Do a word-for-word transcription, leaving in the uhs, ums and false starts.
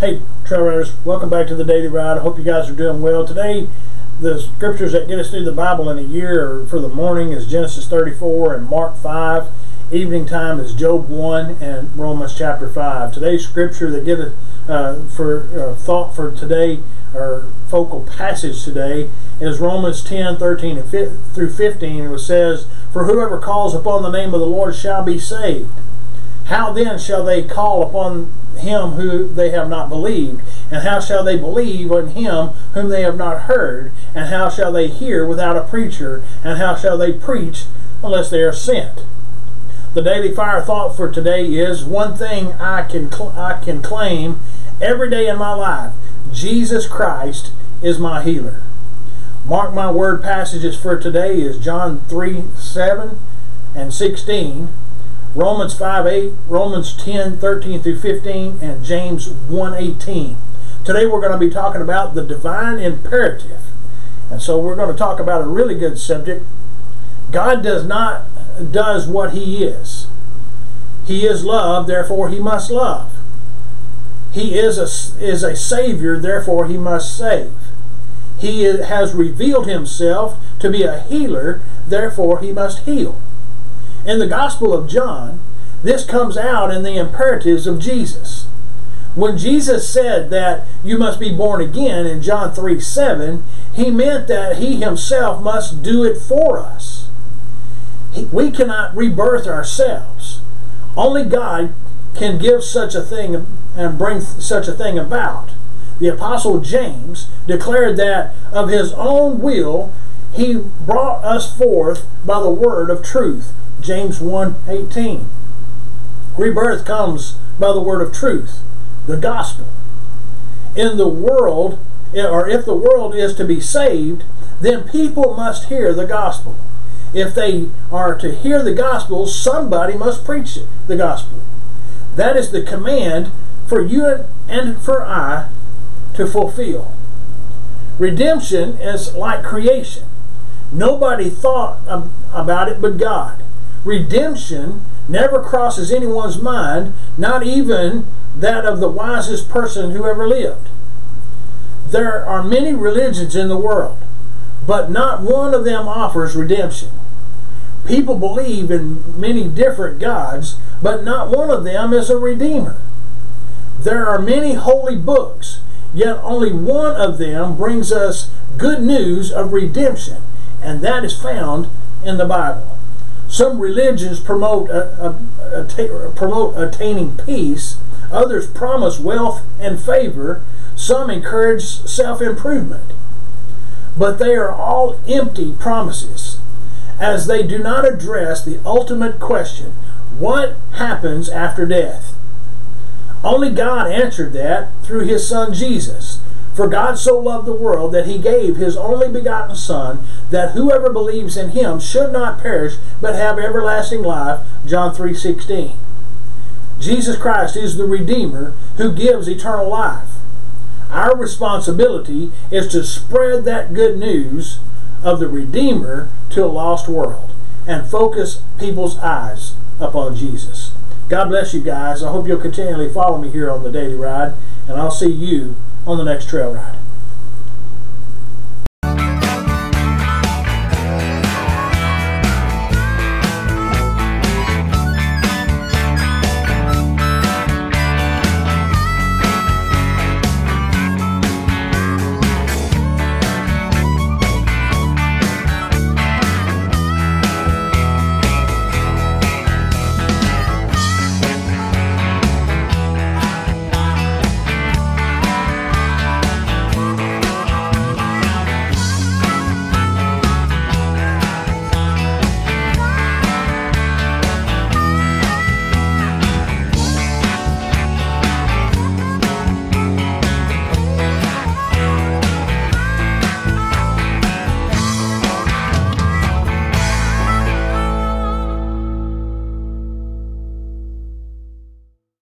Hey, Trail Riders, welcome back to the Daily Ride. I hope you guys are doing well. Today, the scriptures that get us through the Bible in a year for the morning is Genesis thirty-four and Mark five. Evening time is Job one and Romans chapter five. Today's scripture that get us uh, for uh, thought for today, our focal passage today, is Romans ten, thirteen and through fifteen. It says, "For whoever calls upon the name of the Lord shall be saved. How then shall they call upon him who they have not believed? And how shall they believe on him whom they have not heard? And how shall they hear without a preacher? And how shall they preach unless they are sent?" The daily fire thought for today is, one thing I can I can claim every day in my life: Jesus Christ is my healer. Mark my word passages for today is John three, seven and sixteen, Romans five, eight, Romans ten, thirteen through fifteen, and James one, eighteen. Today we're going to be talking about the divine imperative. And so we're going to talk about a really good subject. God does not does what he is. He is love, therefore he must love. He is a, is a Savior, therefore he must save. He has revealed himself to be a healer, therefore he must heal. In the Gospel of John, this comes out in the imperatives of Jesus. When Jesus said that you must be born again in John three, seven, he meant that he himself must do it for us. We cannot rebirth ourselves. Only God can give such a thing and bring such a thing about. The Apostle James declared that of his own will he brought us forth by the word of truth. James one, eighteen. Rebirth comes by the word of truth, the gospel. In the world, or if the world is to be saved, then people must hear the gospel. If they are to hear the gospel, somebody must preach it, the gospel. That is the command for you and for I to fulfill. Redemption is like creation. Nobody thought about it but God. Redemption never crosses anyone's mind, not even that of the wisest person who ever lived. There are many religions in the world, but not one of them offers redemption. People believe in many different gods, but not one of them is a redeemer. There are many holy books, yet only one of them brings us good news of redemption, and that is found in the Bible. Some religions promote, a, a, a, promote attaining peace, others promise wealth and favor, some encourage self-improvement. But they are all empty promises, as they do not address the ultimate question: what happens after death? Only God answered that through his Son Jesus. For God so loved the world that he gave his only begotten Son, that whoever believes in him should not perish but have everlasting life. John three, sixteen. Jesus Christ is the Redeemer who gives eternal life. Our responsibility is to spread that good news of the Redeemer to a lost world and focus people's eyes upon Jesus. God bless you guys. I hope you'll continually follow me here on the Daily Ride, and I'll see you on the next trail ride.